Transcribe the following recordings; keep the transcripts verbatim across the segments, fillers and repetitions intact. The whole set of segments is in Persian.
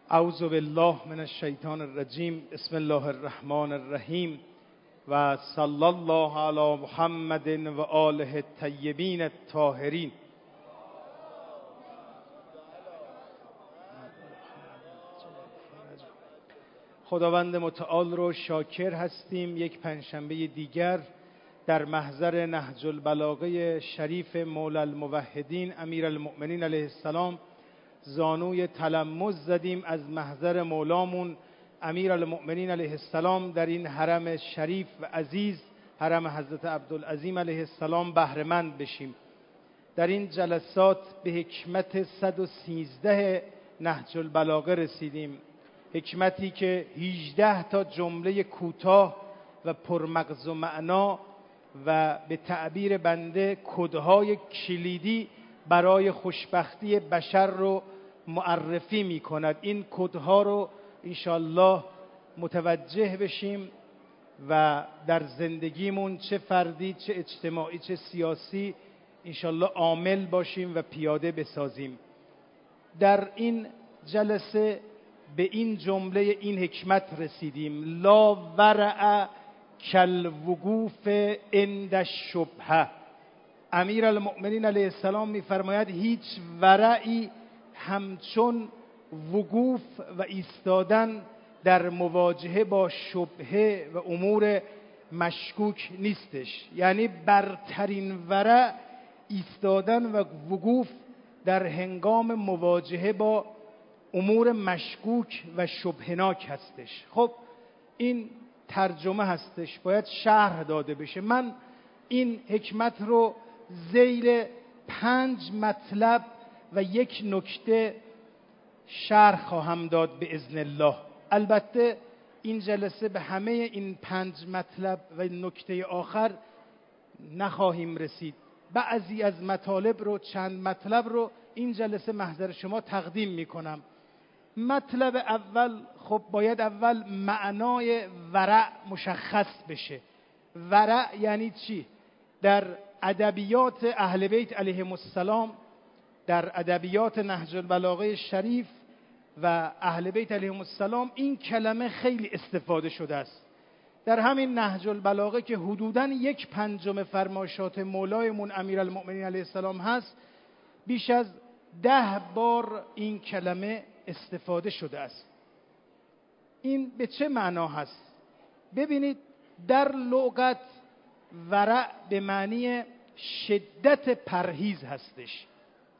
اعوذ بالله من الشیطان الرجیم. بسم الله الرحمن الرحیم و صلی الله علی محمد و آله الطیبین الطاهرین. خداوند متعال رو شاکر هستیم. یک پنجشنبه دیگر در محضر نهج البلاغه شریف مولا الموحدین امیرالمؤمنین علیه السلام زانوی تلمذ زدیم. از محضر مولامون امیرالمؤمنین علیه السلام در این حرم شریف و عزیز، حرم حضرت عبدالعظیم علیه السلام بهره مند بشیم. در این جلسات به حکمت صد و سیزده نهج البلاغه رسیدیم، حکمتی که هجده تا جمله کوتاه و پرمغز و معنا و به تعبیر بنده کدهای کلیدی برای خوشبختی بشر رو معرفی می کند. این کدها رو انشالله متوجه بشیم و در زندگیمون چه فردی چه اجتماعی چه سیاسی انشالله عامل باشیم و پیاده بسازیم. در این جلسه به این جمله این حکمت رسیدیم: لا ورع کالوقوف عند الشبهه. امیرالمؤمنین علیه السلام می‌فرماید هیچ ورعی همچون وقوف و ایستادن در مواجهه با شبهه و امور مشکوک نیستش. یعنی برترین ورع ایستادن و وقوف در هنگام مواجهه با امور مشکوک و شبهناک هستش. خب این ترجمه هستش، باید شرح داده بشه. من این حکمت رو ذیل پنج مطلب و یک نکته شرح خواهم داد به اذن الله. البته این جلسه به همه این پنج مطلب و نکته آخر نخواهیم رسید. بعضی از مطالب رو، چند مطلب رو این جلسه محضر شما تقدیم می کنم. مطلب اول، خب باید اول معنای ورع مشخص بشه. ورع یعنی چی؟ در ادبیات اهل بیت علیهم السلام، در ادبیات نهج البلاغه شریف و اهل بیت علیهم السلام این کلمه خیلی استفاده شده است. در همین نهج البلاغه که حدوداً یک پنجم فرمایشات مولایمون امیرالمؤمنین علیه السلام هست، بیش از ده بار این کلمه استفاده شده است. این به چه معنا هست؟ ببینید، در لغت ورع به معنی شدت پرهیز هستش.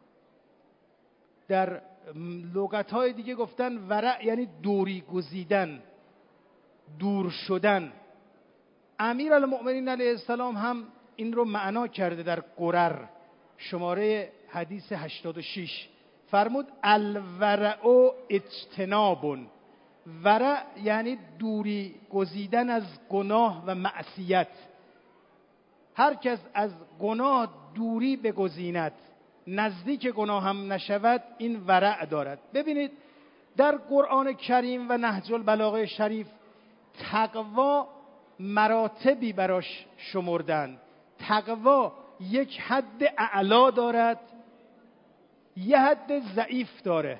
در لغت‌های دیگه گفتن ورع یعنی دوری گزیدن، دور شدن. امیرالمؤمنین علیه السلام هم این رو معنا کرده در قرر شماره حدیث هشتاد و شش. فرمود الورع اجتناب. ورع یعنی دوری گزیدن از گناه و معصیت. هر کس از گناه دوری بگزیند، نزدیک گناه هم نشود، این ورع دارد. ببینید در قرآن کریم و نهج البلاغه شریف تقوا مراتبی براش شمردن. تقوا یک حد اعلا دارد، یه حد ضعیف داره.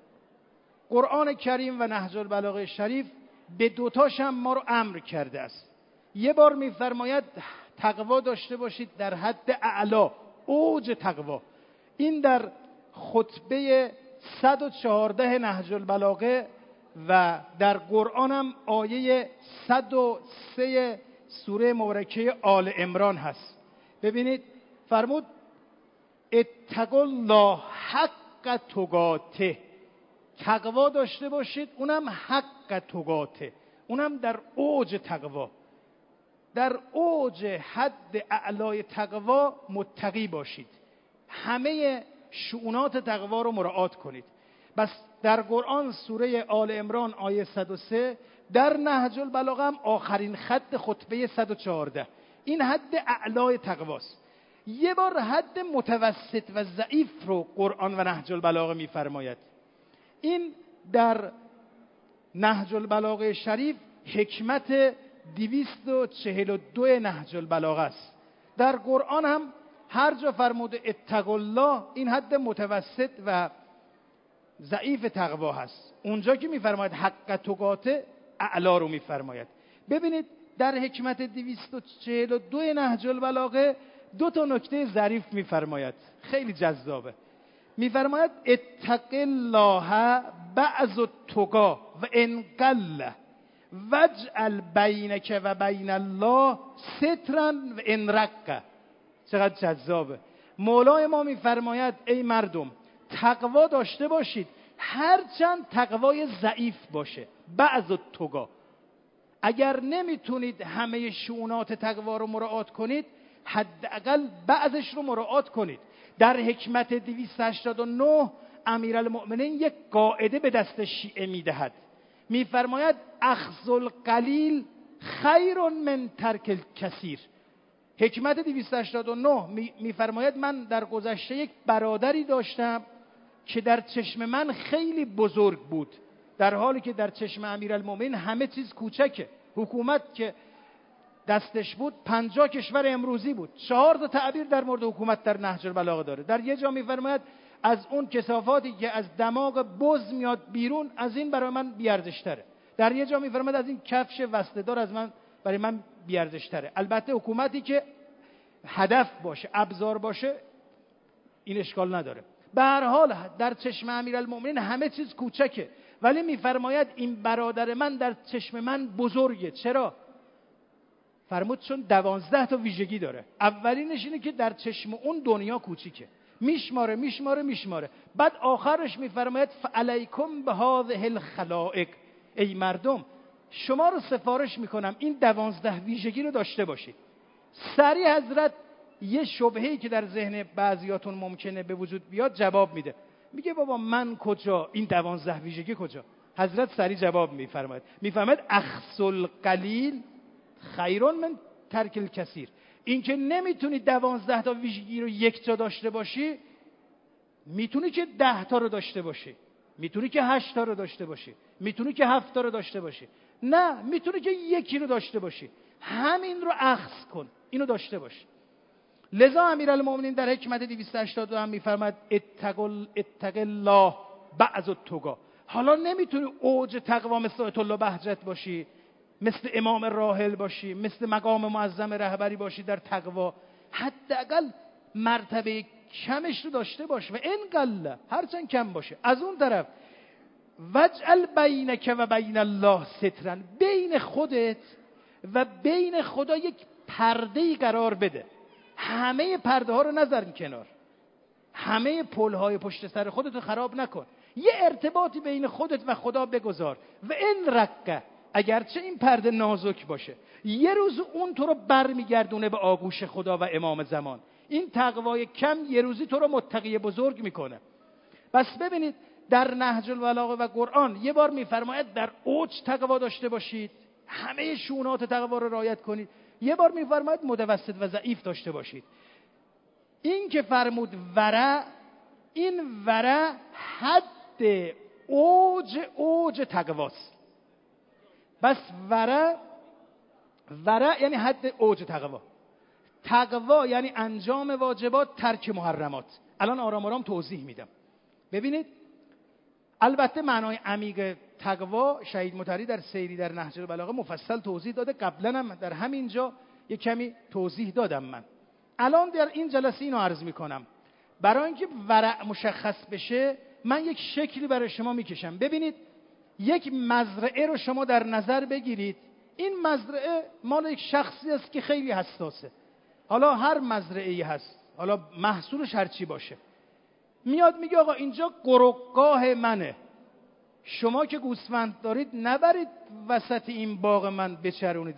قرآن کریم و نهج البلاغه شریف به دوتاش هم ما رو امر کرده است. یه بار میفرماید تقوا داشته باشید در حد اعلا، اوج تقوا. این در خطبه صد و چهارده نهج البلاغه و در قرآن هم آیه صد و سه سوره مبارکه آل عمران هست. ببینید فرمود اتقوا الله حق تقاته. تقوا داشته باشید، اونم حق تقاته، اونم در اوج تقوا، در اوج حد اعلای تقوا متقی باشید. همه شؤونات تقوا رو مراعات کنید. بس در قرآن سوره آل عمران آیه صد و سه، در نهج البلاغه هم آخرین خط خطبه صد و چهارده. این حد اعلای تقواست. یه بار حد متوسط و ضعیف رو قرآن و نهج البلاغه میفرماید. این در نهج البلاغه شریف حکمت دویست و چهل و دو نهج البلاغه است. در قرآن هم هر جا فرموده اتقوا الله، این حد متوسط و ضعیف تقوا هست. اونجا که میفرماید حق تقاته اعلا رو میفرماید. ببینید در حکمت دویست و چهل و دو نهج البلاغه دو تا نکته ظریف میفرماید، خیلی جذابه. میفرماید اتق الله بعض التقا و ان قل واجعل بینک و بین الله سترا و ان رق. چقدر جذابه. مولای ما میفرماید ای مردم تقوا داشته باشید هرچند تقوای ضعیف باشه. بعض التقا، اگر نمیتونید همه شؤونات تقوا رو مراعات کنید حداقل بعضش رو مراعات کنید. در حکمت دویست و هشتاد و نه امیرالمؤمنین یک قاعده به دست شیعه میدهد، میفرماید اخذ القلیل خیر من ترک الکثیر. حکمت دویست و هشتاد و نه میفرماید من در گذشته یک برادری داشتم که در چشم من خیلی بزرگ بود، در حالی که در چشم امیرالمؤمنین همه چیز کوچکه. حکومت که دستش بود پنجاه کشور امروزی بود. چهار تا تعبیر در مورد حکومت در نهج البلاغه داره. در یه جا میفرماید از اون کثافاتی که از دماغ بز میاد بیرون از این برای من بیارزش‌تره. در یه جا میفرماید از این کفش وسطه‌دار از من برای من بیارزش‌تره. البته حکومتی که هدف باشه، ابزار باشه، این اشکال نداره. به هر حال در چشم امیرالمؤمنین همه چیز کوچکه، ولی میفرماید این برادر من در چشم من بزرگه. چرا؟ فرمود چون دوازده تا ویژگی داره. اولینش اینه که در چشم اون دنیا کوچیکه، میشماره میشماره میشماره. بعد آخرش میفرماید فعلیکم بهذه الخلائق، ای مردم شما رو سفارش میکنم این دوازده ویژگی رو داشته باشید. سریع حضرت یه شبهه‌ای که در ذهن بعضیاتون ممکنه به وجود بیاد جواب میده. میگه بابا من کجا، این دوازده ویژگی کجا؟ حضرت سریع جواب میفرماید، میفرماید اخذ القلیل خیر من ترک الکثیر. این که نمیتونی دوازده تا ویژگی رو یک جا داشته باشی، میتونی که ده تا رو داشته باشی، میتونی که هشت تا رو داشته باشی، میتونی که هفت تا رو داشته باشی، نه میتونی که یکی رو داشته باشی. همین رو اخذ کن، اینو داشته باش. لذا امیرالمؤمنین در حکمت دویست و هشتاد و دو هم میفرماید اتق الله بعض التقا. حالا نمیتونی اوج تقوا مثل آیت الله بهجت باشی، مثل امام راحل باشی، مثل مقام معظم رهبری باشی در تقوا، حداقل مرتبه کمش رو داشته باش. و ان قل، هرچند کم باشه. از اون طرف وجعل بینک و بین الله سترا، بین خودت و بین خدا یک پرده‌ای قرار بده. همه پرده ها رو نذار کنار، همه پل های پشت سر خودت رو خراب نکن. یه ارتباطی بین خودت و خدا بگذار. و ان رقه، اگرچه این پرده نازک باشه، یه روز اون تو رو برمیگردونه به آغوش خدا و امام زمان. این تقوای کم یه روزی تو رو متقی بزرگ میکنه. بس ببینید در نهج البلاغه و قرآن یه بار میفرماید در اوج تقوا داشته باشید، همه شؤونات تقوا رو رعایت کنید. یه بار میفرماید متوسط و ضعیف داشته باشید. این که فرمود ورع، این ورع حد اوج اوج تقواست. بس ورع، ورع یعنی حد اوج تقوا. تقوا یعنی انجام واجبات، ترک محرمات. الان آرام آرام توضیح میدم. ببینید البته معنای عمیق تقوا شهید مطهری در سیری در نهج البلاغه مفصل توضیح داده. قبلا هم در همینجا یک کمی توضیح دادم. من الان در این جلسه اینو عرض میکنم برای اینکه ورع مشخص بشه. من یک شکلی برای شما میکشم. ببینید یک مزرعه رو شما در نظر بگیرید. این مزرعه مال یک شخصی است که خیلی حساسه. حالا هر مزرعه‌ای هست، حالا محصولش هر چی باشه، میاد میگه آقا اینجا گرگگاه منه، شما که گوسفند دارید نبرید وسط این باغ من بچرونید.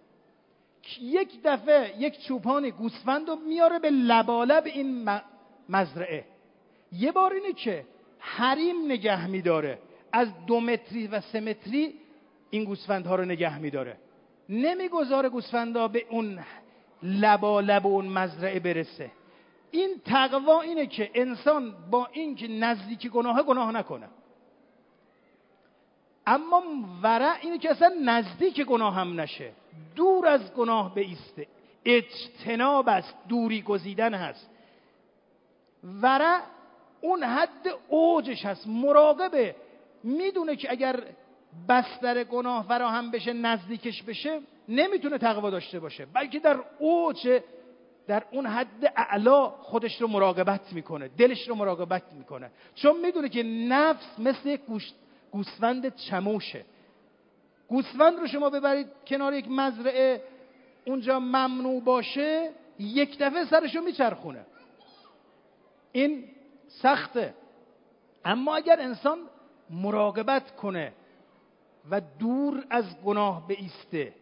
یک دفعه یک چوپان گوسفند رو میاره به لبالب این مزرعه. یه بار اینه که حریم نگه میداره، از دو متری و سه متری این گوسفندها رو نگه میداره، نمیگذاره گوسفندها به اون لبالب اون مزرعه برسه. این تقوا اینه که انسان با این که نزدیک گناه گناه نکنه، اما ورع اینه که اصلا نزدیک گناه هم نشه، دور از گناه بایسته. اجتناب است، دوری گزیدن هست. ورع اون حد اوجش هست، مراقبه، میدونه که اگر بستر گناه فراهم بشه نزدیکش بشه نمیتونه تقوا داشته باشه، بلکه در اوج، در اون حد اعلا خودش رو مراقبت میکنه، دلش رو مراقبت میکنه، چون میدونه که نفس مثل یک گوسفند چموشه. گوسفند رو شما ببرید کنار یک مزرعه، اونجا ممنوع باشه، یک دفعه سرشو میچرخونه. این سخته. اما اگر انسان مراقبت کنه و دور از گناه بایسته،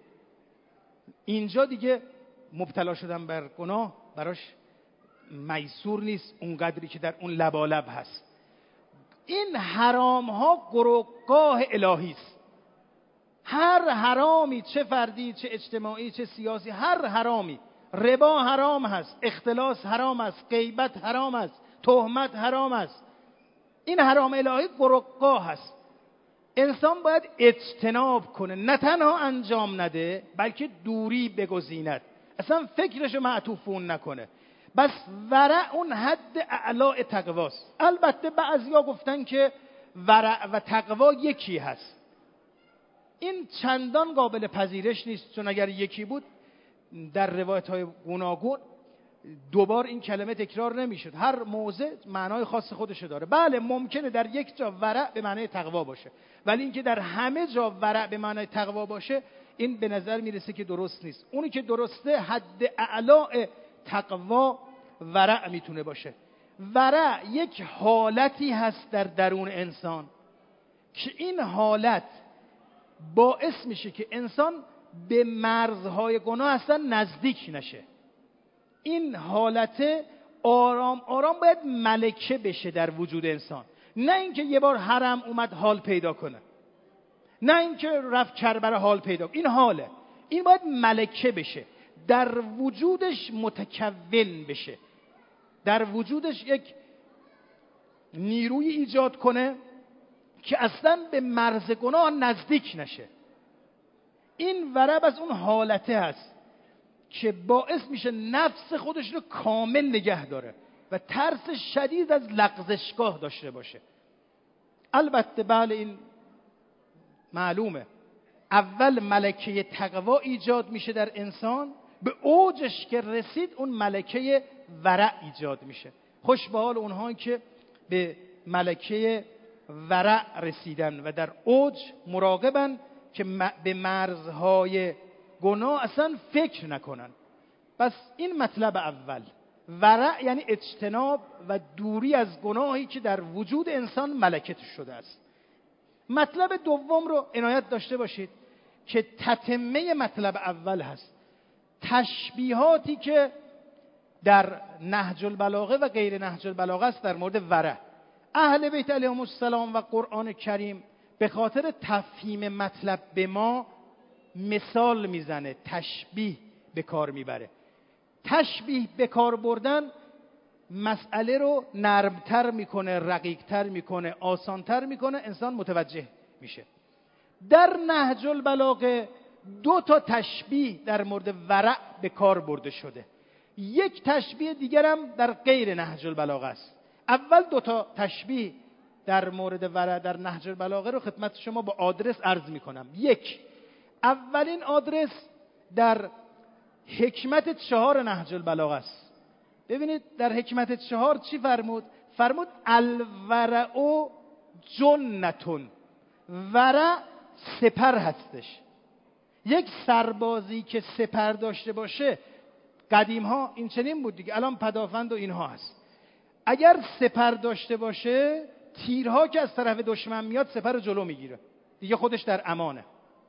اینجا دیگه مبتلا شدن بر گناه براش میسور نیست اونقدری که در اون لبالب هست. این حرام ها گروگاه الهی است. هر حرامی، چه فردی چه اجتماعی چه سیاسی، هر حرامی، ربا حرام هست، اختلاس حرام است، غیبت حرام است، تهمت حرام است. این حرام الهی گروگاه هست. انسان باید اجتناب کنه، نه تنها انجام نده بلکه دوری بگزیند، اصلا فکرشو معطوفون نکنه. بس ورع اون حد اعلی تقواست. البته بعضیا گفتن که ورع و تقوا یکی هست. این چندان قابل پذیرش نیست، چون اگر یکی بود در روایت های گوناگون دوبار این کلمه تکرار نمیشد. هر موضع معنای خاص خودشو داره. بله ممکنه در یک جا ورع به معنای تقوا باشه، ولی اینکه در همه جا ورع به معنای تقوا باشه این به نظر میرسه که درست نیست. اونی که درسته حد اعلی تقوا ورع میتونه باشه. ورع یک حالتی هست در درون انسان که این حالت باعث میشه که انسان به مرزهای گناه اصلا نزدیک نشه. این حالت آرام آرام باید ملکه بشه در وجود انسان، نه اینکه یه بار حرم اومد حال پیدا کنه، نه اینکه رفت کربره حال پیدا کنه. این حاله، این باید ملکه بشه، در وجودش متکون بشه، در وجودش یک نیروی ایجاد کنه که اصلا به مرز گناه نزدیک نشه. این ورع از اون حالته هست که باعث میشه نفس خودش رو کامل نگه داره و ترس شدید از لغزشگاه داشته باشه. البته بله این معلومه، اول ملکه تقوا ایجاد میشه در انسان، به اوجش که رسید اون ملکه ورع ایجاد میشه. خوش به حال اونهایی که به ملکه ورع رسیدن و در اوج مراقبن که به مرزهای گناه اصلا فکر نکنن. پس این مطلب اول، ورع یعنی اجتناب و دوری از گناهی که در وجود انسان ملکه شده است. مطلب دوم رو عنایت داشته باشید که تتمه مطلب اول هست. تشبیهاتی که در نهج البلاغه و غیر نهج البلاغه است در مورد ورع، اهل بیت علیهم السلام و قرآن کریم به خاطر تفهیم مطلب به ما مثال میزنه، تشبیه به کار میبره. تشبیه به کار بردن مسئله رو نرمتر میکنه، رقیقتر میکنه، آسانتر میکنه، انسان متوجه میشه. در نهج البلاغه دو تا تشبیه در مورد ورع به کار برده شده. یک تشبیه دیگرم در غیر نهج البلاغه است. اول دو تا تشبیه در مورد ورع در نهج البلاغه رو خدمت شما با آدرس عرض میکنم. یک، اولین آدرس در حکمت چهار نهج البلاغه است. ببینید در حکمت چهار چی فرمود؟ فرمود الورع جنتون، ورع سپر هستش. یک سربازی که سپر داشته باشه، قدیم ها این چنین بود دیگه، الان پدافند و اینها هست. اگر سپر داشته باشه، تیرها که از طرف دشمن میاد سپر جلو میگیره، دیگه خودش در امانه.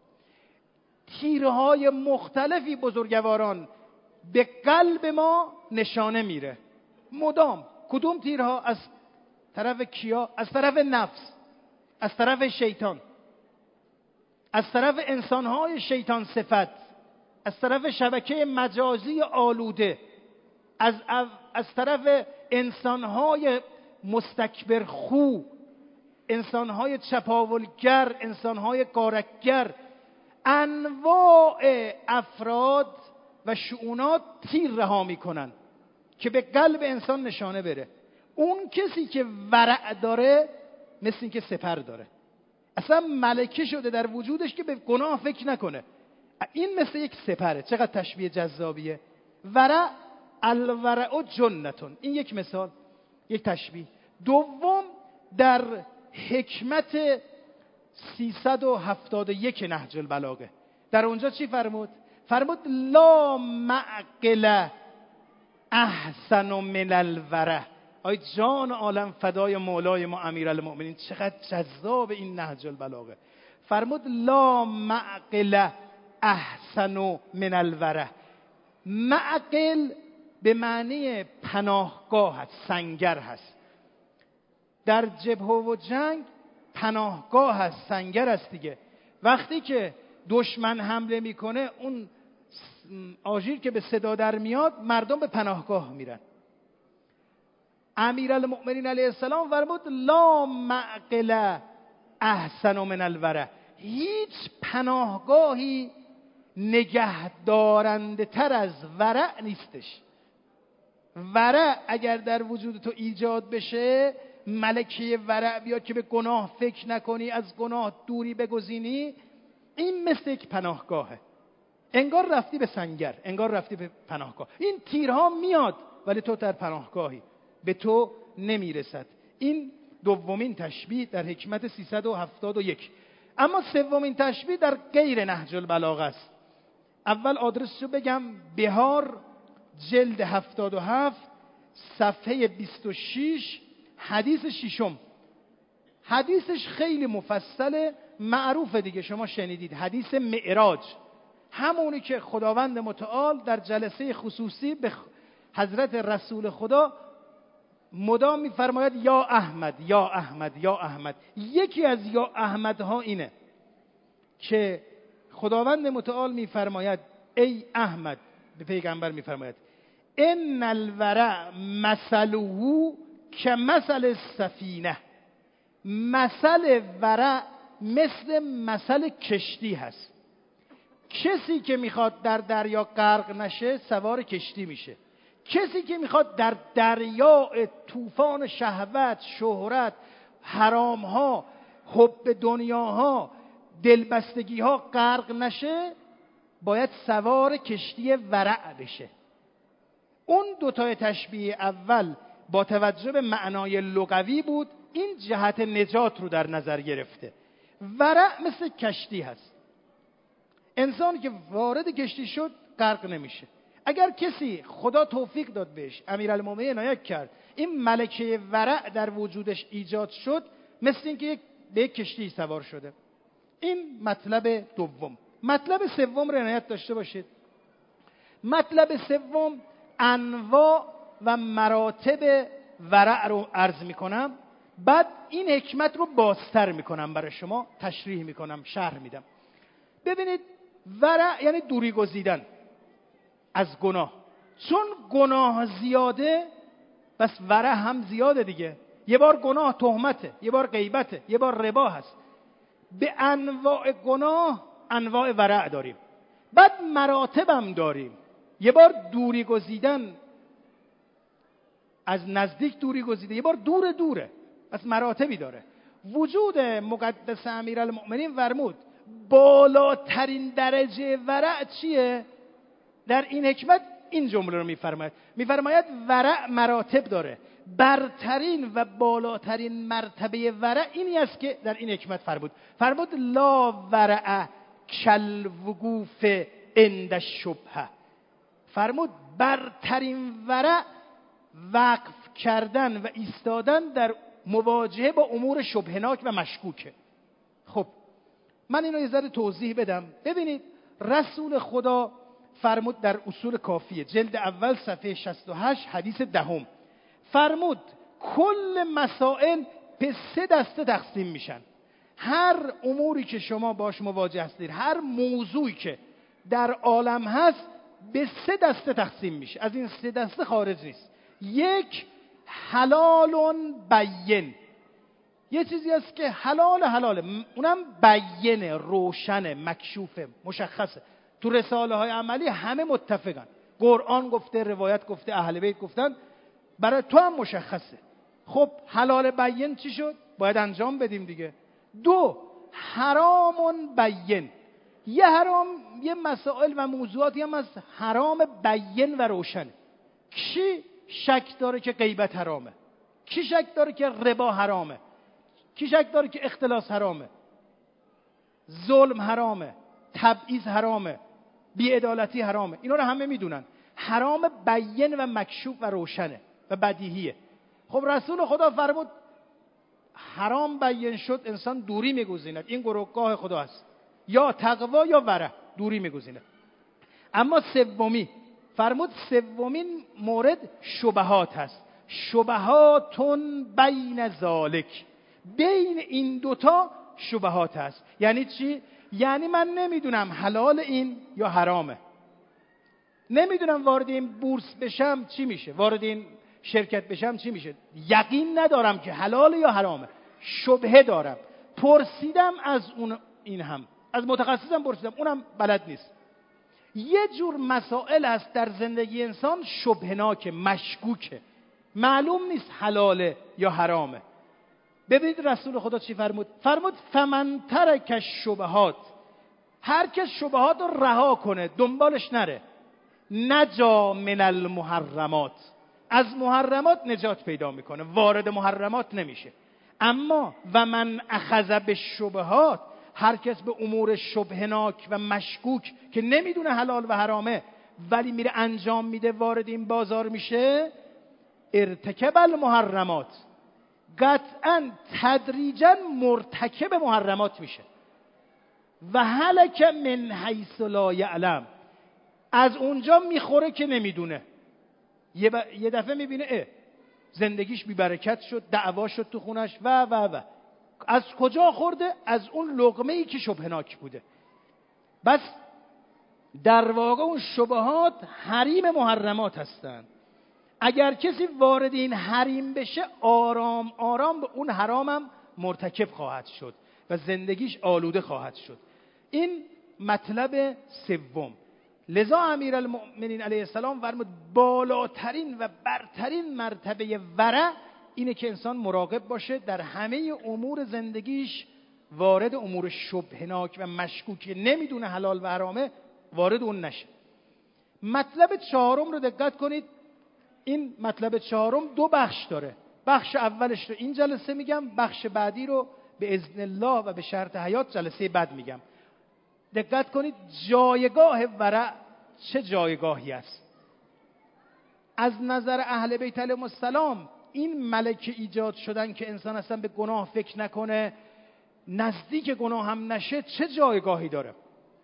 تیرهای مختلفی بزرگواران به قلب ما نشانه میره مدام. کدوم تیرها؟ از طرف کیا؟ از طرف نفس، از طرف شیطان، از طرف انسانهای شیطان صفت، از طرف شبکه مجازی آلوده، از, از طرف انسانهای مستکبر خو، انسانهای چپاولگر، انسانهای غارتگر، انواع افراد و شؤونات تیر رها میکنن که به قلب انسان نشانه بره. اون کسی که ورع داره مثل این که سپر داره، اصلا ملکه شده در وجودش که به گناه فکر نکنه. این مثل یک سپره. چقدر تشبیه جذابیه. ورع، الورع جنتون. این یک مثال، یک تشبیه. دوم در حکمت سیصد و هفتاد و یک نهج البلاغه، در اونجا چی فرمود؟ فرمود لا معقل احسن من الورع. آی جان عالم فدای مولای ما امیرالمؤمنین، چقدر جذاب این نهج البلاغه. فرمود لا معقل احسن من الورع. معقل به معنی پناهگاه هست، سنگر هست. در جبهه و جنگ پناهگاه هست، سنگر هست دیگه. وقتی که دشمن حمله میکنه، اون آژیر که به صدا در میاد، مردم به پناهگاه میرن. امیرالمؤمنین علیه السلام فرمود لا معقل احسن من الورع. هیچ پناهگاهی نگهدارنده تر از ورع نیستش. ورع اگر در وجود تو ایجاد بشه، ملکه ورع بیاد که به گناه فکر نکنی، از گناه دوری بگزینی، این مثل یک پناهگاهه. انگار رفتی به سنگر، انگار رفتی به پناهگاه. این تیرها میاد ولی تو در پناهگاهی، به تو نمیرسد. این دومین تشبیه در حکمت سیصد و هفتاد و یک. اما سومین تشبیه در غیر نهج البلاغه است. اول آدرسشو بگم: بهار جلد هفتاد و هفت صفحه بیست و شش، حدیث ششم. حدیثش خیلی مفصله، معروفه دیگه، شما شنیدید. حدیث معراج، همونی که خداوند متعال در جلسه خصوصی به حضرت رسول خدا مدام میفرماید یا احمد یا احمد یا احمد. یکی از یا احمدها اینه که خداوند متعال میفرماید ای احمد، به پیغمبر میفرماید ان الورع مثله کمثل السفینه. مثل ورع مثل مثل کشتی هست. کسی که میخواد در دریا غرق نشه سوار کشتی میشه. کسی که میخواد در دریای طوفان شهوت، شهرت، حرامها، حب دنیاها، دلبستگیها غرق نشه، باید سوار کشتی ورع بشه. اون دوتای تشبیه اول با توجه به معنای لغوی بود، این جهت نجات رو در نظر گرفته. ورع مثل کشتی هست. انسانی که وارد کشتی شد غرق نمیشه. اگر کسی خدا توفیق داد بهش، امیرالمومنین عنایت کرد، این ملکه ورع در وجودش ایجاد شد، مثل اینکه به یک کشتی سوار شده. این مطلب دوم. مطلب سوم رو عنایت داشته باشید. مطلب سوم انواع و مراتب ورع رو عرض میکنم، بعد این حکمت رو بازتر میکنم، برای شما تشریح میکنم، شرح میدم. ببینید، ورع یعنی دوری گزیدن از گناه. چون گناه زیاده، بس ورع هم زیاده دیگه. یه بار گناه تهمته، یه بار غیبته، یه بار ربا هست. به انواع گناه انواع ورع داریم. بعد مراتب هم داریم. یه بار دوری گزیدن، از نزدیک دوری گزیده، یه بار دور دوره، پس مراتبی داره. وجود مقدس امیرالمؤمنین فرمود بالاترین درجه ورع چیه؟ در این حکمت این جمله رو میفرماید. میفرماید ورع مراتب داره. برترین و بالاترین مرتبه ورع اینی است که در این حکمت فرمود. فرمود لا ورع کالوقوف عند الشبهه. فرمود برترین ورع وقف کردن و ایستادن در مواجهه با امور شبهناک و مشکوکه. خب من اینو یه ذره توضیح بدم. ببینید، رسول خدا فرمود در اصول کافیه جلد اول صفحه شصت و هشت حدیث دهم، فرمود کل مسائل به سه دسته تقسیم میشن. هر اموری که شما باش مواجه هستید، هر موضوعی که در عالم هست، به سه دسته تقسیم میشه. از این سه دسته خارج نیست. یک، حلال بین. یه چیزی هست که حلال حلاله، اونم بینه، روشنه، مکشوفه، مشخصه. تو رساله های عملی همه متفقن. قرآن گفته، روایت گفته، اهل بیت گفتن، برای تو هم مشخصه. خب حلال بیان چی شد؟ باید انجام بدیم دیگه. دو، حرامون بیان. یه حرام، یه مسائل و موضوعاتی هم از حرام بیان و روشن. کی شک داره که غیبت حرامه؟ کی شک داره که ربا حرامه؟ کی شک داره که اختلاس حرامه؟ ظلم حرامه، تبعیض حرامه، بی‌عدالتی حرامه. اینا رو همه میدونن. حرام بیان و مکشوف و روشنه و بدیهیه. خب رسول خدا فرمود حرام بیان شد انسان دوری میگزیند. این گروهگاه خدا است، یا تقوا یا ورع، دوری میگزیند. اما سومی فرمود سومین مورد شبهات هست. شبهاتون بین ذالک، بین این دوتا شبهات هست. یعنی چی؟ یعنی من نمیدونم حلال این یا حرامه، نمیدونم وارد این بورس بشم چی میشه، وارد این شرکت بشم چی میشه، یقین ندارم که حلال یا حرامه، شبهه دارم. پرسیدم از اون، این هم از متخصصم پرسیدم، اونم بلد نیست. یه جور مسائل هست در زندگی انسان شبهناک، مشکوکه، معلوم نیست حلاله یا حرامه. ببینید رسول خدا چی فرمود؟ فرمود فمن ترک الشبهات، هر کس شبهات رو رها کنه، دنبالش نره، نجا من المحرمات، از محرمات نجات پیدا میکنه، وارد محرمات نمیشه. اما و من اخذ بالشبهات، هر کس به امور شبهناک و مشکوک که نمیدونه حلال و حرامه ولی میره انجام میده، وارد این بازار میشه، ارتکب المحرمات، قطعا تدریجا مرتکب محرمات میشه. و هلک من حیث لا یعلم، از اونجا میخوره که نمیدونه. یه, ب... یه دفعه میبینه اه زندگیش بی برکت شد، دعوا شد تو خونش و و و از کجا خورده؟ از اون لقمه ای که شبهناک بوده. بس در واقع اون شبهات حریم محرمات هستند. اگر کسی وارد این حریم بشه، آرام آرام به اون حرامم مرتکب خواهد شد و زندگیش آلوده خواهد شد. این مطلب سوم. لذا امیرالمؤمنین علیه السلام فرمود بالاترین و برترین مرتبه ورع اینه که انسان مراقب باشه در همه امور زندگیش وارد امور شبهناک و مشکوک نمیدونه حلال و حرامه وارد اون نشه. مطلب چهارم رو دقت کنید. این مطلب چهارم دو بخش داره. بخش اولش رو این جلسه میگم، بخش بعدی رو به اذن الله و به شرط حیات جلسه بعد میگم. دقت کنید جایگاه ورع چه جایگاهی است. از نظر اهل بیت علیهم السلام این ملکه ایجاد شدن که انسان اصلا به گناه فکر نکنه، نزدیک گناه هم نشه، چه جایگاهی داره.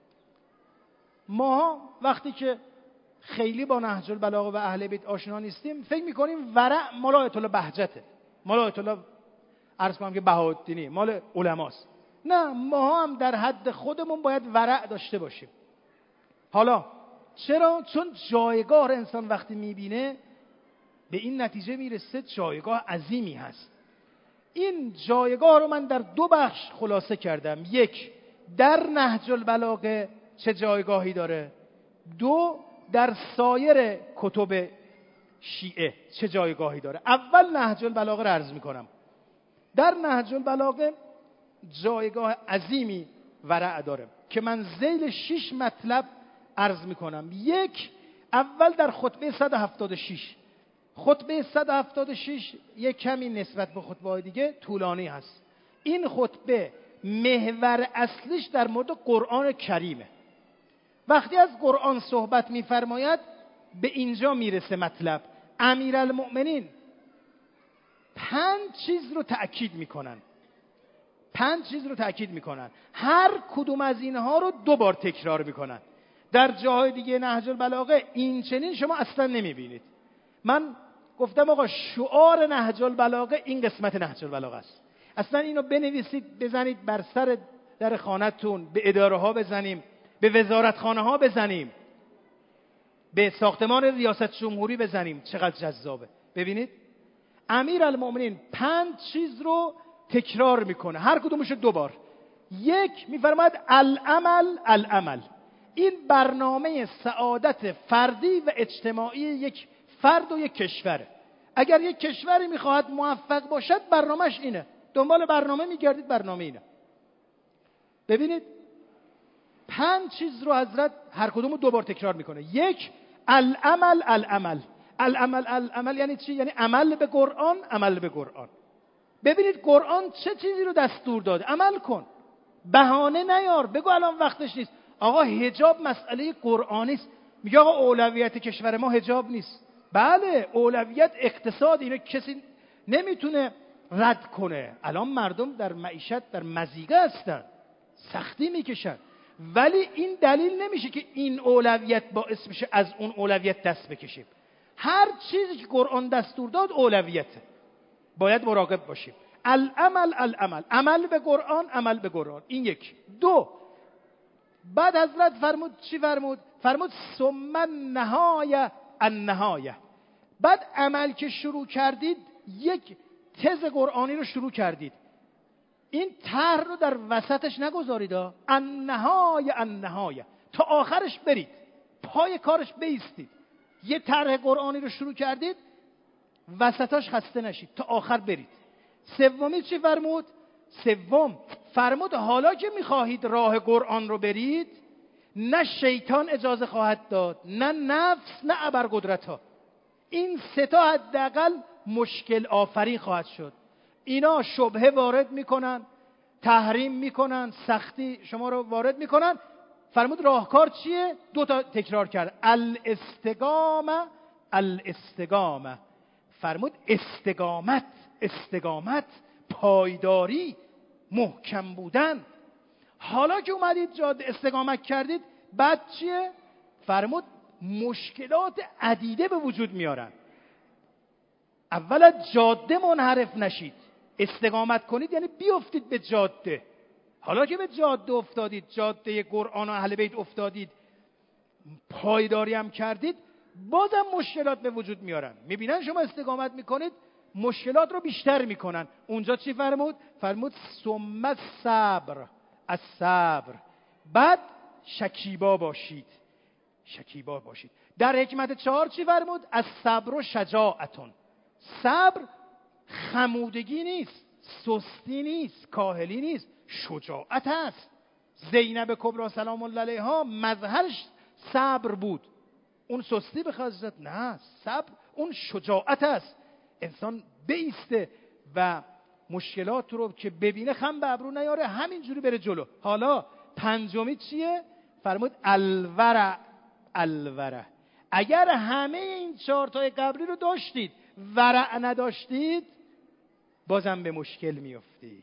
ما وقتی که خیلی با نهج البلاغه و اهل بیت آشنا نیستیم فکر میکنیم ورع مال آیت الله بهجته، مال آیت الله عرض کنم که بهاءالدینی، مال علماست. نه، ما هم در حد خودمون باید ورع داشته باشیم. حالا چرا؟ چون جایگاه انسان وقتی میبینه به این نتیجه میرسه جایگاه عظیمی هست. این جایگاه رو من در دو بخش خلاصه کردم. یک، در نهج البلاغه چه جایگاهی داره. دو، در سایر کتب شیعه چه جایگاهی داره. اول نهج البلاغه رو عرض میکنم. در نهج البلاغه جایگاه عظیمی ورع داره که من ذیل شش مطلب عرض میکنم. یک، اول در خطبه صد و هفتاد و شش. خطبه صد و هفتاد و شش یک کمی نسبت به خطبه‌های دیگه طولانی هست. این خطبه محور اصلیش در مورد قرآن کریمه. وقتی از قرآن صحبت میفرماید به اینجا میرسه مطلب. امیرالمؤمنین پنج چیز رو تأکید میکنن. پنج چیز رو تأکید میکنن. هر کدوم از اینها رو دو بار تکرار میکنن. در جاهای دیگه نهج البلاغه این چنین شما اصلا نمیبینید. من گفتم آقا شعار نهج البلاغه این قسمت نهج البلاغه است. اصلا اینو بنویسید بزنید بر سر در خانه‌تون، به اداره ها بزنیم، به وزارتخانه ها بزنیم، به ساختمان ریاست جمهوری بزنیم. چقدر جذابه. ببینید امیرالمؤمنین پنج چیز رو تکرار میکنه، هر کدومش دو بار. یک، میفرماید العمل العمل. این برنامه سعادت فردی و اجتماعی یک فرد و یک کشوره. اگر یک کشوری میخواهد موفق باشد برنامهش اینه، دنبال برنامه میگردید، برنامه اینه. ببینید پنج چیز رو حضرت هر کدوم رو دوبار تکرار میکنه. یک، العمل العمل. العمل العمل یعنی چی؟ یعنی عمل به قرآن، عمل به قرآن. ببینید قرآن چه چیزی رو دستور داده، عمل کن، بهانه نیار، بگو الان وقتش نیست. آقا حجاب مسئله قرآنی است. میگه آقا اولویت کشور ما حجاب نیست. بله اولویت اقتصاد، اینو کسی نمیتونه رد کنه. الان مردم در معیشت در مضیقه هستن، سختی میکشن، ولی این دلیل نمیشه که این اولویت باعث بشه از اون اولویت دست بکشیم. هر چیزی که قرآن دستور داد اولویته، باید مراقب باشیم. العمل العمل، عمل به قرآن، عمل به قرآن. این یک. دو، بعد حضرت فرمود چی فرمود؟ فرمود ثم النهایه النهایه. بعد عمل که شروع کردید، یک تز قرآنی رو شروع کردید، این طرح رو در وسطش نگذارید، النهایه النهایه، تا آخرش برید، پای کارش بیستید. یه طرح قرآنی رو شروع کردید، وسطاش خسته نشید، تا آخر برید. سومی چی فرمود؟ سوم فرمود حالا که میخواهید راه قرآن رو برید، نه شیطان اجازه خواهد داد، نه نفس، نه ابرقدرت ها. این سه تا حداقل مشکل آفرین خواهد شد. اینا شبهه وارد میکنن، تحریم میکنن، سختی شما رو وارد میکنن. فرمود راهکار چیه؟ دو تا تکرار کرد، الاستقامه الاستقامه. فرمود استقامت استقامت، پایداری، محکم بودن. حالا که اومدید جاده استقامت کردید، بعد چیه؟ فرمود مشکلات عدیده به وجود میارن. اول از جاده منحرف نشید، استقامت کنید یعنی بیافتید به جاده. حالا که به جاده افتادید، جاده قرآن و اهل بیت افتادید، پایداری هم کردید، بازم مشکلات به وجود میارن. میبینن شما استقامت میکنید، مشکلات رو بیشتر میکنن. اونجا چی فرمود؟ فرمود ثم الصبر، الصبر. بعد شکیبا باشید، شکیبا باشید. در حکمت چهار چی فرمود؟ الصبر و شجاعتون. صبر خمودگی نیست، سستی نیست، کاهلی نیست، شجاعت است. زینب کبری سلام الله علیها مظهرش صبر بود. اون سستی به خاطر نه، صبر اون شجاعت است. انسان بیسته و مشکلات رو که ببینه خم به ابرو نیاره، همینجوری بره جلو. حالا پنجمی چیه؟ فرمود الورع الورع. اگر همه این چهار تای قبلی رو داشتید، ورع نداشتید، بازم به مشکل میافتید.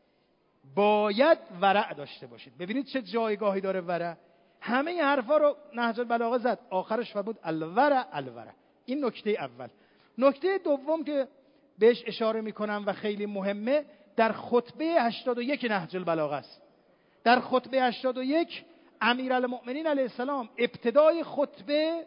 باید ورع داشته باشید. ببینید چه جایگاهی داره ورع. همه این حرفا رو نهج البلاغه زد، آخرش فرمود الورع الورع. این نکته اول. نکته دوم که بهش اشاره میکنم و خیلی مهمه، در خطبه هشتاد و یک نهج البلاغه است. در خطبه هشتاد و یک امیرالمؤمنین علیه السلام ابتدای خطبه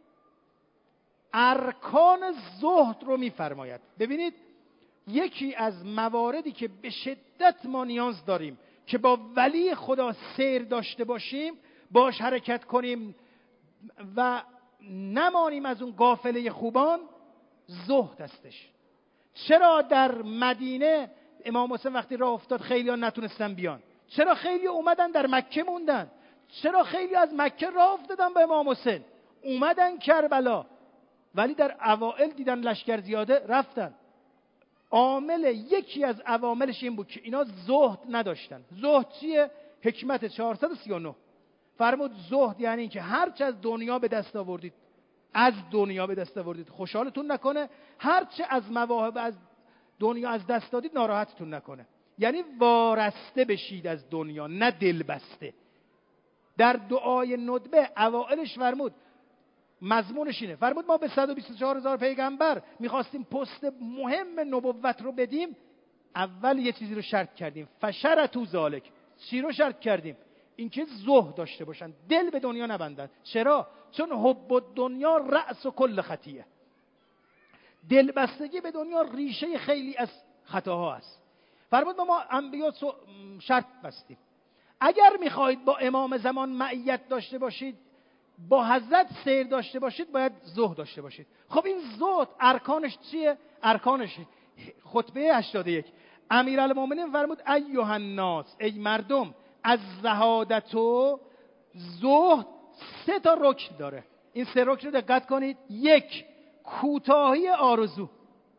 ارکان زهد رو میفرماید. ببینید یکی از مواردی که به شدت ما نیاز داریم که با ولی خدا سیر داشته باشیم، باش حرکت کنیم و نمانیم از اون قافله خوبان، زهد هستش. چرا در مدینه امام حسین وقتی راه افتاد خیلی ها نتونستن بیان؟ چرا خیلی اومدن در مکه موندن؟ چرا خیلی از مکه راه افتادن به امام حسین اومدن کربلا، ولی در اوائل دیدن لشکر زیاده رفتن؟ عامل یکی از عواملش این بود که اینا زهد نداشتن. زهد چیه؟ حکمت چهارصد و سی و نه فرمود زهد یعنی این که هرچه از دنیا به دست آوردید، از دنیا به دست آوردید خوشحالتون نکنه، هرچه از مواهب از دنیا از دست دادید ناراحتتون نکنه. یعنی وارسته بشید از دنیا، نه دل بسته. در دعای ندبه اوائلش فرمود، مضمونش اینه، فرمود ما به صد و بیست و چهار هزار پیغمبر میخواستیم پست مهم نبوت رو بدیم، اول یه چیزی رو شرط کردیم، فشرطوا ذالک. چی رو شرط کردیم؟ اینکه زهد داشته باشن، دل به دنیا نبندن. چرا؟ چون حب الدنیا رأس و کل خطیه. دل بستگی به دنیا ریشه خیلی از خطاها است. فرمود ما انبیا شرط بستیم، اگر میخواهید با امام زمان معیت داشته باشید، با حضرت سیر داشته باشید باید زهد داشته باشید. خب این زهد ارکانش چیه؟ ارکانش خطبه هشتاد و یک امیرالمومنین فرمود ایها الناس، ای مردم، از زهادت و زهد سه تا رکن داره. این سه رکن رو دقت کنید. یک، کوتاهی آرزو.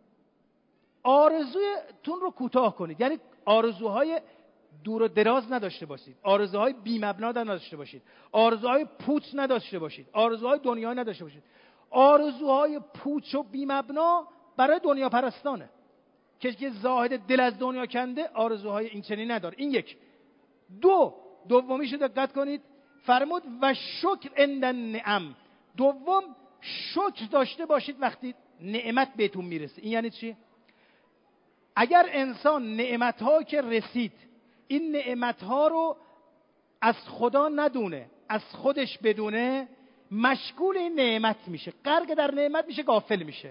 آرزویتون رو کوتاه کنید، یعنی آرزوهای دور و دراز نداشته باشید، آرزوهای بی‌مبنا نداشته باشید، آرزوهای پوچ نداشته باشید، آرزوهای دنیا نداشته باشید. آرزوهای پوچ و بی‌مبنا برای دنیا پرستانه. کسی که زاهد دل از دنیا کنده آرزوهای این چنین نداره. این یک. دو، دومیش رو دقت کنید، فرمود و شکر عند النعم. دوم، شکر داشته باشید وقتی نعمت بهتون میرسه. این یعنی چی؟ اگر انسان نعمت‌ها که رسید این نعمت‌ها رو از خدا ندونه، از خودش بدونه، مشغول این نعمت میشه، غرق در نعمت میشه، غافل میشه.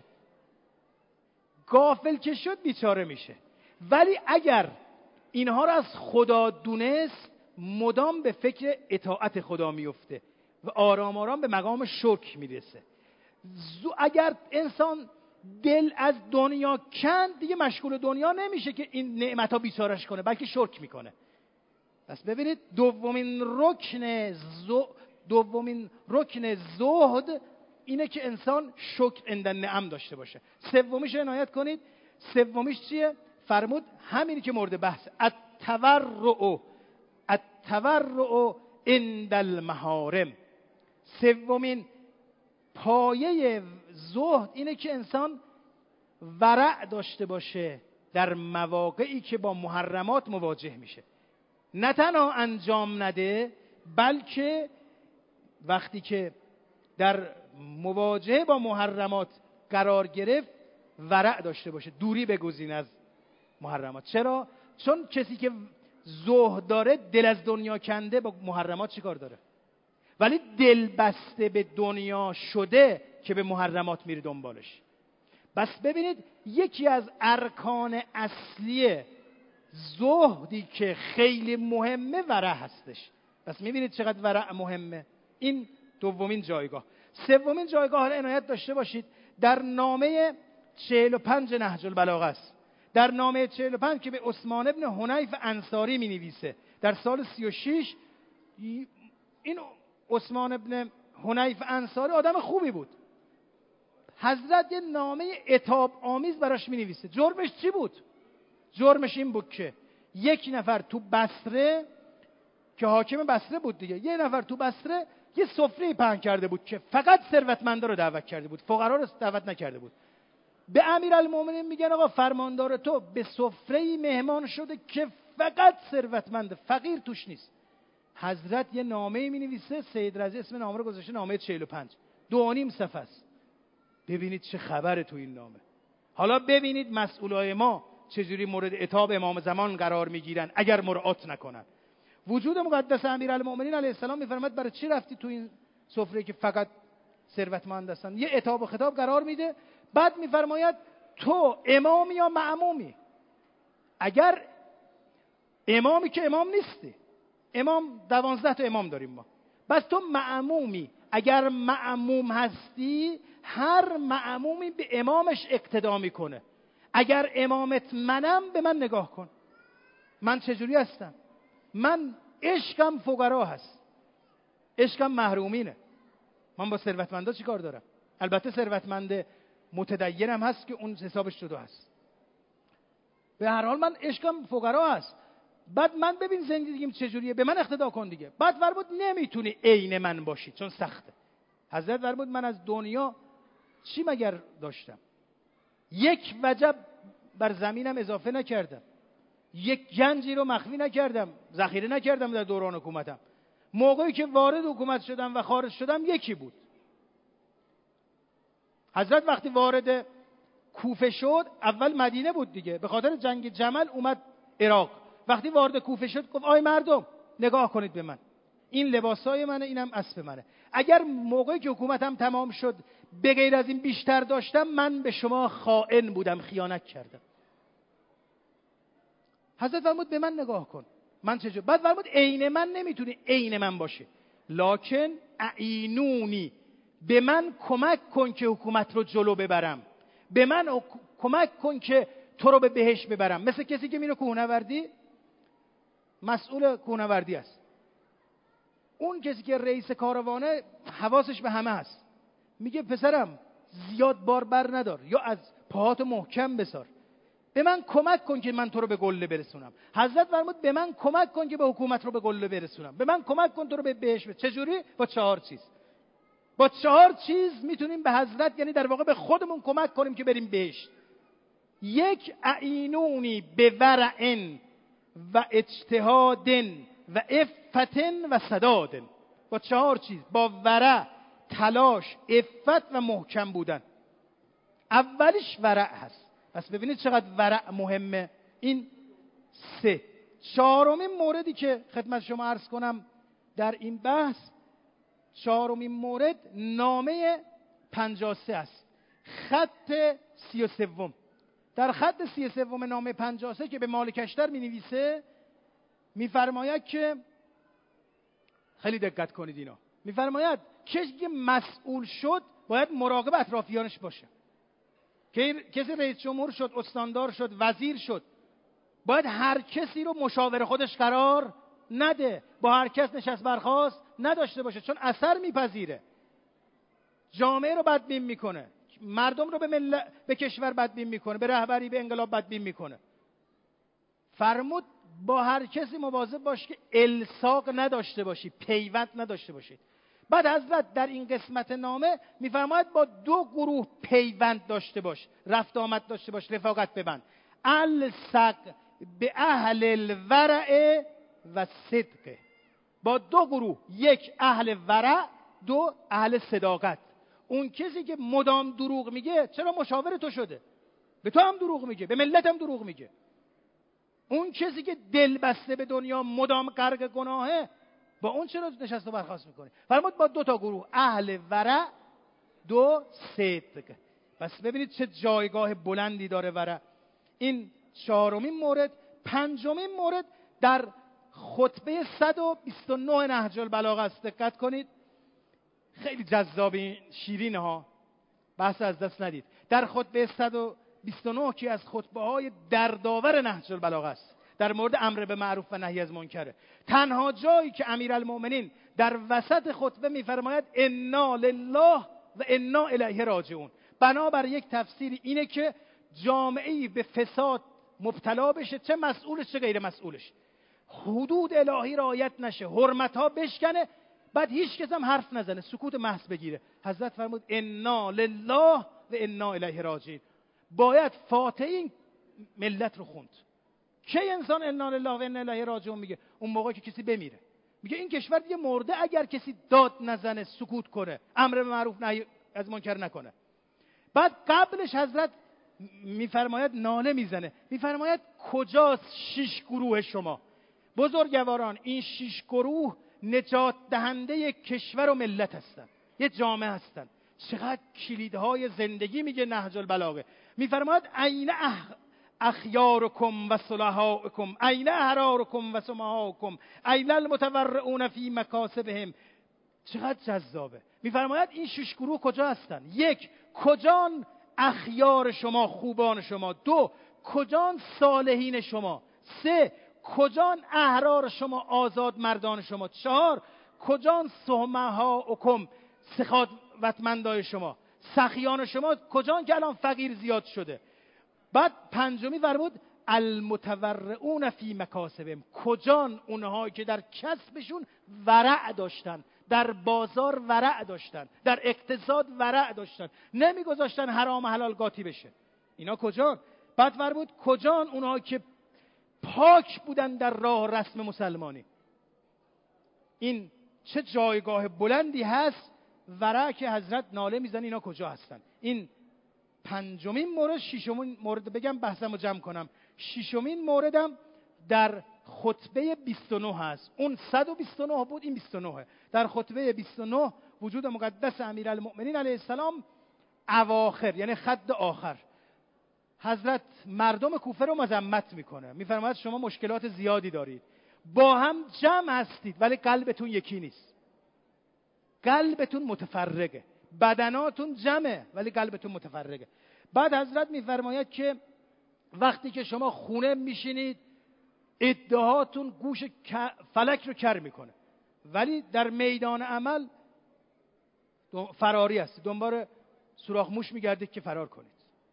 غافل که شد بیچاره میشه. ولی اگر اینها رو از خدا دونست، مدام به فکر اطاعت خدا میفته و آرام آرام به مقام شکر میرسه. اگر انسان دل از دنیا کند، دیگه مشغول دنیا نمیشه که این نعمت‌ها بیچارش کنه، بلکه شکر میکنه. پس ببینید دومین رکن زو دومین رکن زهد اینه که انسان شکر عند النعم داشته باشه. سومیش رو عنایت کنید. سومیش چیه؟ فرمود همینی که مورد بحث، التورع التورع عند المحارم. سومین پایه زهد اینه که انسان ورع داشته باشه در مواقعی که با محرمات مواجه میشه. نه تنها انجام نده، بلکه وقتی که در مواجهه با محرمات قرار گرفت ورع داشته باشه، دوری بگزین از محرمات. چرا؟ چون کسی که زهد داره، دل از دنیا کنده، با محرمات چی کار داره؟ ولی دل بسته به دنیا شده که به محرمات میره دنبالش. بس ببینید یکی از ارکان اصلی زهدی که خیلی مهمه ورع هستش. پس میبینید چقدر ورع مهمه. این دومین جایگاه. سومین جایگاه را عنایت داشته باشید، در نامه چهل و پنج نهج البلاغه است. در نامه چهل و پنج که به عثمان ابن حنیف انصاری می نویسه در سال سی و شش. این عثمان ابن حنیف انصاری آدم خوبی بود. حضرت یه نامه عتاب آمیز براش می نویسه. جرمش چی بود؟ جرمش این بود که یک نفر تو بصره که حاکم بصره بود دیگه، یه نفر تو بصره یه سفره پهن کرده بود که فقط ثروتمندا رو دعوت کرده بود، فقرا رو دعوت نکرده بود. به امیرالمومنین میگن آقا فرماندار تو به سفره مهمان شده که فقط ثروتمند، فقیر توش نیست. حضرت یه نامه می نویسه، سید رضی اسم نامه رو گذاشته نامه چهل و پنج، دو و نیم صفحه است. ببینید چه خبره تو این نامه. حالا ببینید مسئولای ما چجوری مورد عتاب امام زمان قرار میگیرن اگر مراعات نکنن. وجود مقدس امیرالمومنین علیه السلام میفرماد برای چی رفتی تو این سفره که فقط ثروتمند هستن؟ یه عتاب و خطاب قرار میده. بعد میفرماید تو امامی یا معمومی؟ اگر امامی که امام نیستی، امام دوازده تا امام داریم ما، بس تو معمومی. اگر معموم هستی، هر معمومی به امامش اقتدا میکنه. اگر امامت منم، به من نگاه کن، من چجوری هستم؟ من عشقم فقرا هست، عشقم محرومینه. من با ثروتمندا چی کار دارم؟ البته ثروتمند متدینم هست که اون حسابش جدا هست. به هر حال من عشقم فقرا هست. بعد من ببین زندگیم چجوریه، به من اقتدا کن دیگه. بعد فرمود نمیتونی عین من باشی چون سخته. حضرت فرمود من از دنیا چی مگر داشتم؟ یک وجب بر زمینم اضافه نکردم، یک گنجی رو مخفی نکردم، ذخیره نکردم در دوران حکومتم. موقعی که وارد حکومت شدم و خارج شدم یکی بود. حضرت وقتی وارد کوفه شد، اول مدینه بود دیگه، به خاطر جنگ جمل اومد عراق. وقتی وارد کوفه شد گفت آی مردم نگاه کنید به من، این لباسای منه، اینم اسب منه. اگر موقعی که حکومتم تمام شد به غیر از این بیشتر داشتم، من به شما خائن بودم، خیانت کردم. حضرت فرمود به من نگاه کن، من چجور؟ بعد فرمود عین من نمیتونی عین من باشی. لکن اعینونی، به من کمک کن که حکومت رو جلو ببرم، به من کمک کن که تو رو به بهشت ببرم. مثل کسی که میره کوهنوردی، مسئول کوهنوردی است. اون کسی که رئیس کاروانه حواسش به همه هست، میگه پسرم زیاد بار بر ندار یا از پاهات محکم بسار، به من کمک کن که من تو رو به قله برسونم. حضرت فرمود به من کمک کن که به حکومت رو به قله برسونم، به من کمک کن تو رو به بهشت. چجوری؟ با چهار چیز. با چهار چیز میتونیم به حضرت، یعنی در واقع به خودمون کمک کنیم که بریم بهشت. یک، اعینونی به ورعن و اجتهادن و افتن و سدادن. با چهار چیز، با ورع، تلاش، افت و محکم بودن. اولیش ورع هست. پس ببینید چقدر ورع مهمه. این سه. چهارمین موردی که خدمت شما عرض کنم در این بحث، چهارمین مورد نامه پنجاه و سه است، خط سی و سوم. در خط سی و سوم نامه پنجاه و سه که به مالکشتر می نویسه، میفرماید که خیلی دقت کنید اینا، میفرماید کسی که مسئول شد باید مراقب اطرافیانش باشه. که کسی رئیس جمهور شد، استاندار شد، وزیر شد، باید هر کسی رو مشاور خودش قرار نده، با هر کس نشست برخاست نداشته باشه، چون اثر میپذیره، جامعه رو بدبین میکنه، مردم رو به, مل... به کشور بدبین میکنه، به رهبری، به انقلاب بدبین میکنه. فرمود با هر کسی مواظب باش که الصاق نداشته باشی، پیوند نداشته باشید. بعد حضرت در این قسمت نامه میفرماید با دو گروه پیوند داشته باش، رفت آمد داشته باش، رفاقت ببند. الصق به اهل الورع و صدق. با دو گروه، یک اهل ورع، دو اهل صداقت. اون کسی که مدام دروغ میگه چرا مشاور تو شده؟ به تو هم دروغ میگه، به ملت هم دروغ میگه. اون کسی که دل بسته به دنیا، مدام غرق گناهه، با اون چرا نشست و برخاست میکنه؟ فرمود با دو تا گروه، اهل ورع، دو صدق. پس ببینید چه جایگاه بلندی داره ورع. این چهارمین مورد. پنجمین مورد در خطبه صد و بیست و نه نهج البلاغه است. دقت کنید، خیلی جذابی، شیرین ها، بحث از دست ندید. در خطبه صد و بیست و نه که از خطبه های دردآور نهج البلاغه است، در مورد امر به معروف و نهی از منکره. تنها جایی که امیرالمؤمنین در وسط خطبه میفرماید انا لله و انا الیه راجعون. بنابر یک تفسیری اینه که جامعه‌ای به فساد مبتلا بشه، چه مسئولش چه غیر مسئولش، حدود الهی رعایت نشه، حرمت‌ها بشکنه، بعد هیچ کس هم حرف نزنه، سکوت محض بگیره. حضرت فرمود انا لله و انا الیه راجعون. باید فاتحه این ملت رو خوند. کی انسان انا لله و انا الیه راجعون میگه؟ اون موقع که کسی بمیره. میگه این کشور دیگه مرده اگر کسی داد نزنه، سکوت کنه، امر به معروف نهی از منکر نکنه. بعد قبلش حضرت میفرماید ناله میزنه، میفرماید کجاست شش گروه شما؟ بزرگواران، این شش گروه نجات دهنده کشور و ملت هستن، یه جامعه هستن. چقدر کلیدهای زندگی میگه نهج البلاغه. میفرماید عین اخ... اخیارکم و صلحاءکم، عین احرارکم و سمحاءکم، عین المتورعون فی مکاسبهم. چقدر جذابه. میفرماید این شش گروه کجا هستن؟ یک، کجان اخیار شما، خوبان شما؟ دو، کجان صالحین شما؟ سه، کجان احرار شما، آزاد مردان شما؟ چهار، کجان سمحاءکم، سخاوتمندای شما، سخیان شما کجان که الان فقیر زیاد شده؟ بعد پنجمی فرمود المتورعون فی مکاسبهم، کجان اونهایی که در کسبشون ورع داشتن، در بازار ورع داشتن، در اقتصاد ورع داشتن، نمیگذاشتن حرام و حلال قاطی بشه. اینا کجان؟ بعد فرمود کجان اونهایی که پاک بودن در راه رسم مسلمانی. این چه جایگاه بلندی هست. ورع که حضرت ناله میزن اینا کجا هستن. این پنجمین مورد. ششمین مورد بگم بحثمو جمع کنم. ششمین موردم در خطبه بیست و نه هست. اون صد و بیست و نه بود، این بیست و نه. در خطبه بیست و نه وجود مقدس امیرالمؤمنین علیه السلام اواخر، یعنی خط آخر، حضرت مردم کوفه رو مذمت میکنه. میفرماید شما مشکلات زیادی دارید، با هم جمع هستید ولی قلبتون یکی نیست. قلبتون متفرقه، بدناتون جمعه ولی قلبتون متفرقه. بعد حضرت میفرماید که وقتی که شما خونه میشینید ادعاهاتون گوش فلک رو کر میکنه، ولی در میدان عمل فراری هست، دنبال سوراخ موش میگردید که فرار کنید،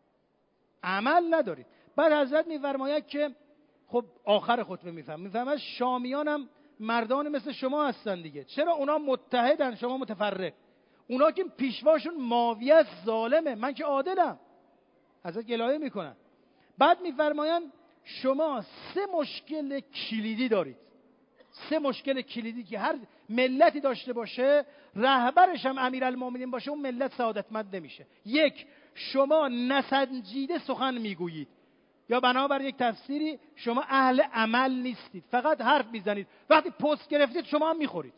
عمل ندارید. بعد حضرت میفرماید که خب آخر خطبه میفهم میفهمد شامیان هم مردان مثل شما هستن دیگه، چرا اونا متحدن شما متفرق؟ اونا که پیشواشون معاویه ظالمه، من که عادلم. حضرت گلایه میکنن. بعد میفرمایند شما سه مشکل کلیدی دارید، سه مشکل کلیدی که هر ملتی داشته باشه، رهبرش هم امیرالمومنین باشه، اون ملت سعادتمند نمیشه. یک، شما نسنجیده سخن میگویید، یا بنابر یک تفسیری شما اهل عمل نیستید، فقط حرف میزنید. وقتی پست گرفتید شما هم میخورید.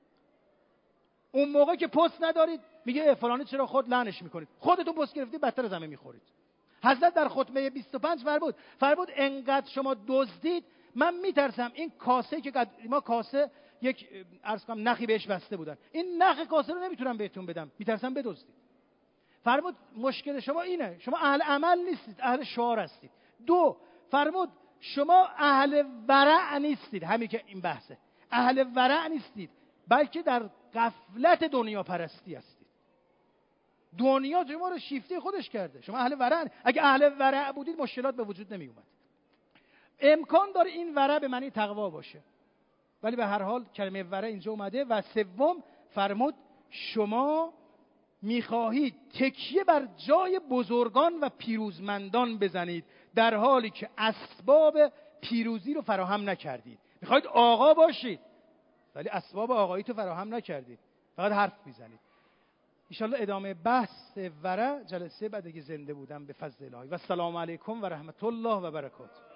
اون موقع که پست ندارید میگه فلانی چرا خود لعنش میکنید، خودتون پست گرفتید بدتر از همه میخورید. حضرت در خطبه بیست و پنج فرمود فرمود انقدر شما دزدید من میترسم این کاسه که ما کاسه یک عرض کنم نخی بهش بسته بودن، این نخ کاسه رو نمیتونم بهتون بدم، میترسم بدزدید. فرمود مشکل شما اینه، شما اهل عمل نیستید، اهل شعار هستید. دو، فرمود شما اهل ورع نیستید، همین که این بحثه، اهل ورع نیستید بلکه در غفلت دنیا پرستی هستید. دنیا شما رو شیفته خودش کرده، شما اهل ورع. اگه اهل ورع بودید مشکلات به وجود نمی اومد. امکان داره این ورع به معنی تقوا باشه، ولی به هر حال کلمه ورع اینجا اومده. و سوم فرمود شما میخواهید تکیه بر جای بزرگان و پیروزمندان بزنید در حالی که اسباب پیروزی رو فراهم نکردید. میخواهید آقا باشید ولی اسباب آقایی تو فراهم نکردید، فقط حرف میزنید. انشالله ادامه بحث ورع جلسه بعد که زنده بودم به فضل الهی. و السلام علیکم و رحمت الله و برکاته.